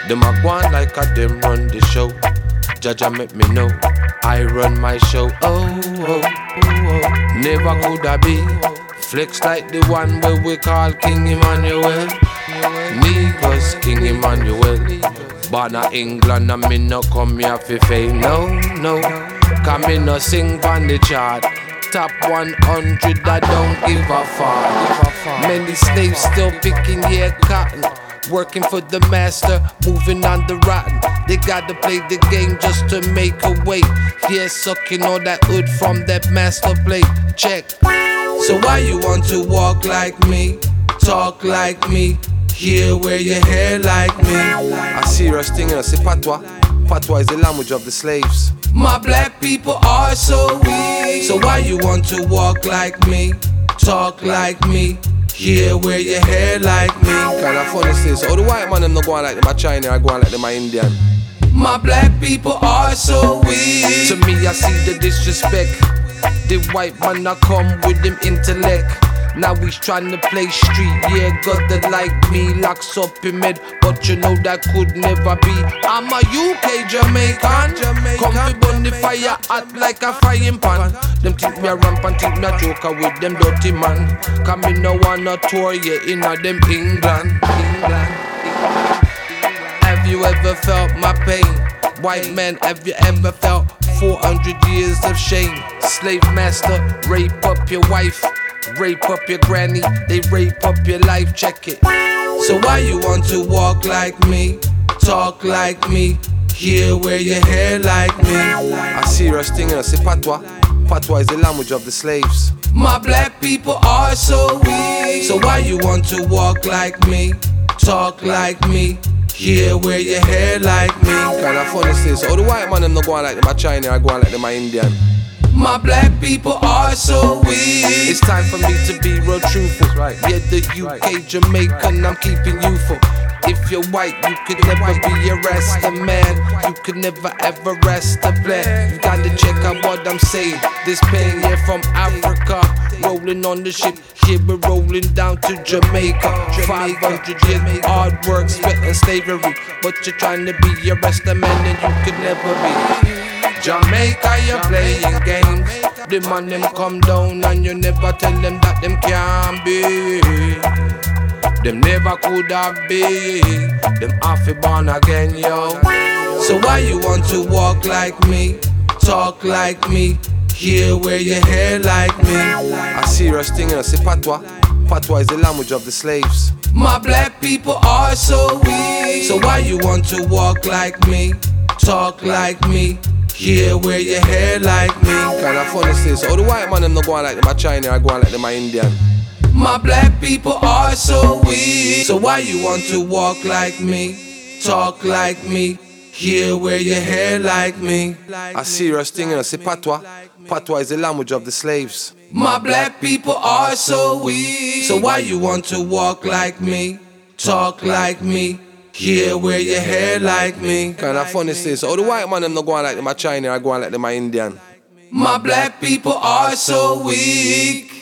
Them a go on like a them run the show. Jaja make me know I run my show. Never could I be flex like the one where we call King Emmanuel. Negus King Emmanuel. Born in England and me no come here for fame. No, come me no sing on the chart. Top 100, I don't give a fuck. Many slaves still picking cotton, working for the master, moving on the rotten. They gotta play the game just to make a way. Yeah, sucking all that wood from that master plate. Check. So why you want to walk like me, talk like me, here wear your hair like me? A serious thing, c'est patois. Patois is the language of the slaves. My black people are so weak. So why you want to walk like me, talk like me, here wear your hair like me? Kinda funny says, oh the white man them no go on like them a China, I go on like them a Indian. My black people are so weak. To me I see the disrespect. The white man I come with them intellect. Now he's trying to play street, yeah, God that like me locks up him head, but you know that could never be. I'm a UK Jamaican, come to burn the fire hot like a frying pan. Them think me a ramp and think me a joker with them dirty man. Come me no wanna tour, yeah, in a them England. Have you ever felt my pain? White man, have you ever felt 400 years of shame? Slave master, rape up your wife, rape up your granny, they rape up your life, check it. So why you want to walk like me, talk like me, here wear your hair like me? A serious thing, c'est patois. Patois is the language of the slaves. My black people are so weak. So why you want to walk like me, talk like me, here wear your hair like me? Kinda funny says, oh the white man them no go on like them a China, I go on like them a Indian. My black people are so weak. It's time for me to be real truthful. Yeah, the UK Jamaican, I'm keeping youthful. If you're white, you could never be a Rasta man. You could never ever rest a plan. You gotta check out what I'm saying. This pain here from Africa, rolling on the ship. Here we're rolling down to Jamaica. 500 years hard work, sweat and slavery. But you're trying to be a Rasta man and you could never be. Jamaica, you're playing games. The man them come down and you never tell them that them can't be. Them never could have been. Them half born again, yo. So why you want to walk like me, talk like me, here wear your hair like me? A serious thing, c'est patois. Patois is the language of the slaves. My black people are so weak. So why you want to walk like me, talk like me, here wear your hair like me? Kinda funny says, oh the white man them no go on like them a China, I go on like them a Indian. My black people are so weak. So why you want to walk like me, talk like me, here wear your hair like me? A serious thing, c'est patois. Patois is the language of the slaves. My black people are so weak. So why you want to walk like me, talk like me, here wear your hair like me? Kinda funny says, oh the white man them no go on like them a China, I go on like them a Indian. My black people are so weak.